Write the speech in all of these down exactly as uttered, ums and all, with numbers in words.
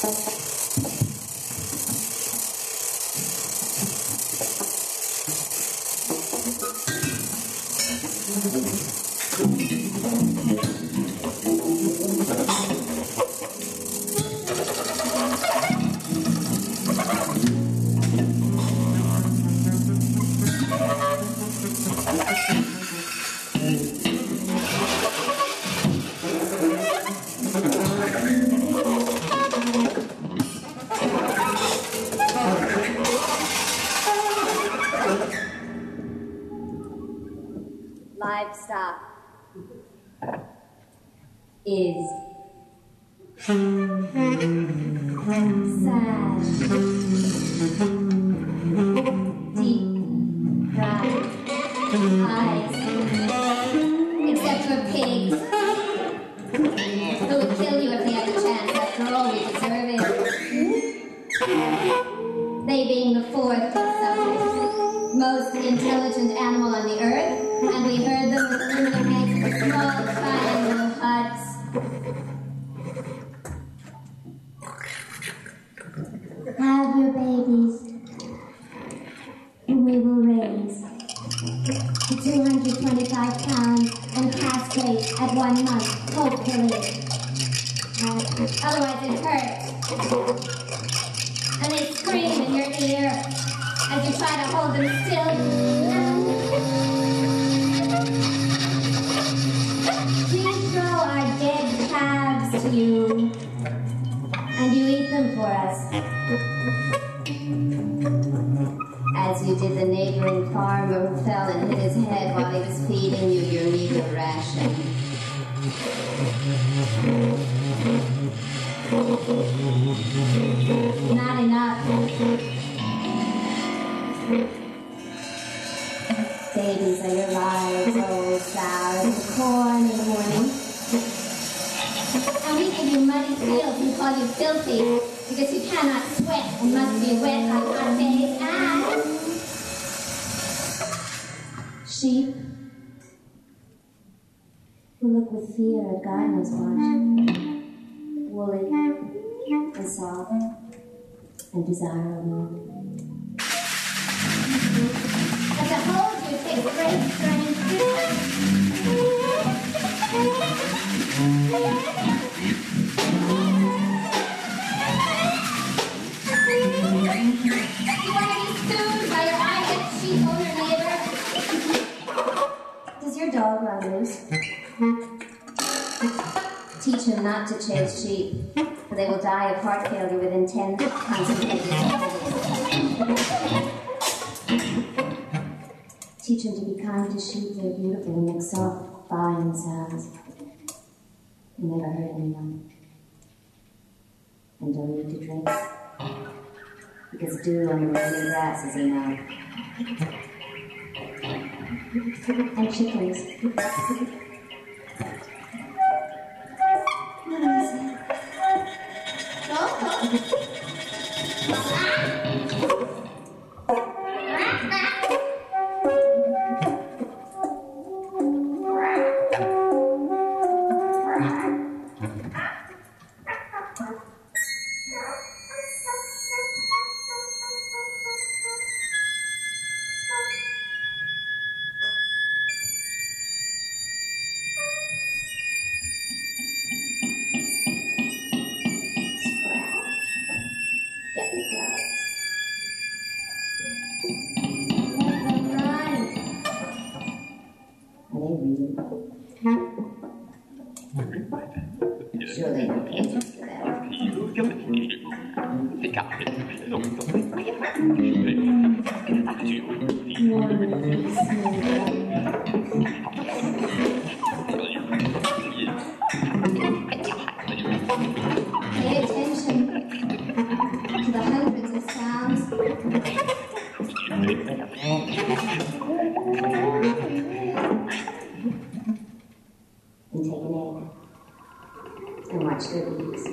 Livestock is sad, deep, bright eyes, except for pigs, who would kill you if they had the chance. After all, we deserve it. They being the fourth most intelligent animal on the earth, and we heard them with little heads and small triangle huts. Have your babies, whom we will raise to two hundred twenty-five pounds and castrate at one month, hopefully. Uh, otherwise it hurts. And they scream in your ear as you try to hold them still. We throw our dead calves to you, and you eat them for us. As you did the neighboring farmer who fell and hit his head while he was feeding you your meager ration. Not enough. Babies are your lives, old flowers of corn in the morning. And we give you muddy fields and call you filthy because you cannot sweat and must be wet on hot days. And sheep who look with fear at God knows what. Woolly and soft and desirable. But to hold you takes great strength. You want to be sued by your eye-head sheep owner neighbor? Does your dog run loose? Teach him not to chase sheep, for they will die of heart failure within ten concentrated seconds. Teach him to be kind to sheep. They're beautiful and make soft, fine sounds. You never hurt anyone. And don't need to drink, because dew on the green grass is enough. And chickens. Surely you can't just do that. Pay attention to the hundreds of sounds. And take an egg. And watch their beaks.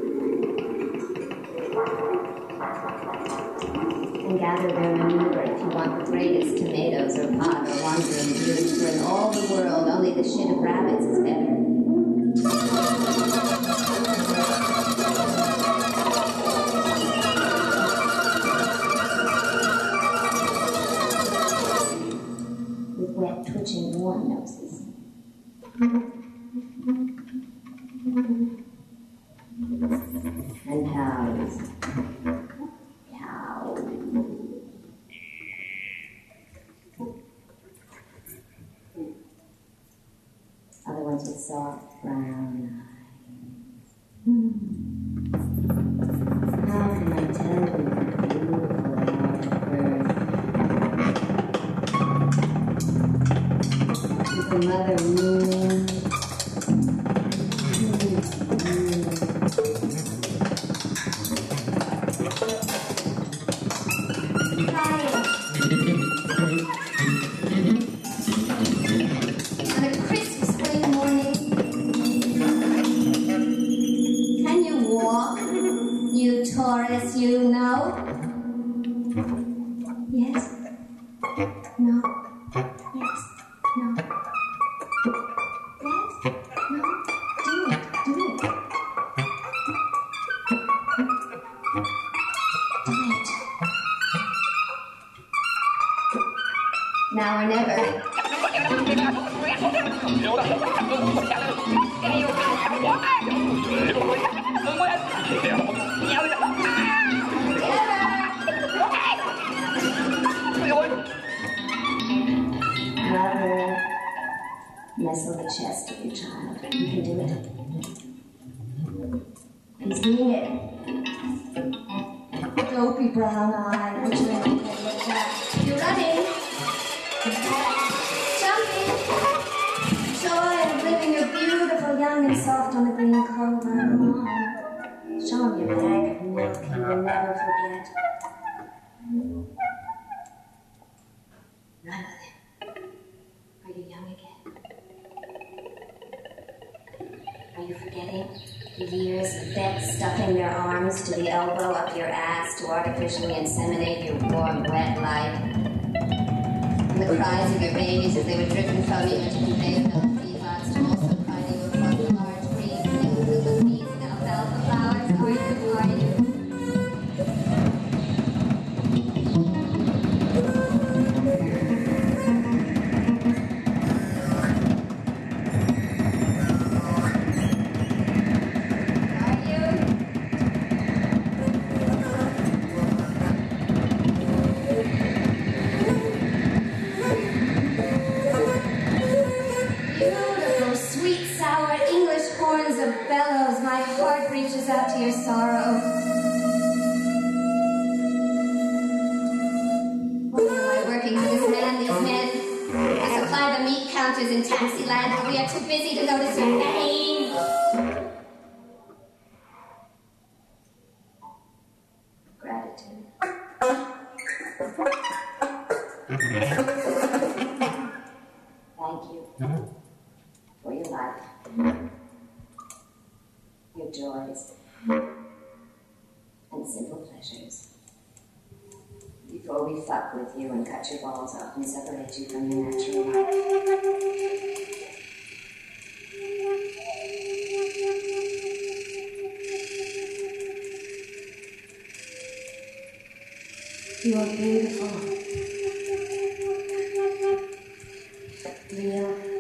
And gather their manure if you want the greatest tomatoes or pot or wandering views, for in all the world only the shit of rabbits is better. and pows. Pow. Other ones with soft brown eyes. Hmm. How can I tell you the beautiful hour of birth? With the mother moon. Taurus, you know? Yes? No? Yes? No? Yes? No? Do it, do it. Do it. Now or never. Mother, nestle the chest of your child. You can do it. He's doing it. Dopey brown eye. Put your hand like that. You're running. Jumping. Joy of living. You're beautiful, young and soft on the green clover. Come on. Show him your bag of milk. He will never forget. Run with him. Are you young again? Are you forgetting the years of vets stuffing their arms to the elbow up your ass to artificially inseminate your warm, wet life? And the cries of your babies as they were driven from you into conveyor belt feedlots to also cry they were from the large trees and they were filled with weeds and alfalfa flowers. Are you? Are you? My heart reaches out to your sorrow. Why am I working for this man, these men? I supply the meat counters in Taxiland, but we are too busy to notice your pain. Gratitude. Thank you for your life. Your joys and simple pleasures. Before we fuck with you and cut your balls off and separate you from your natural life. You are beautiful. Real.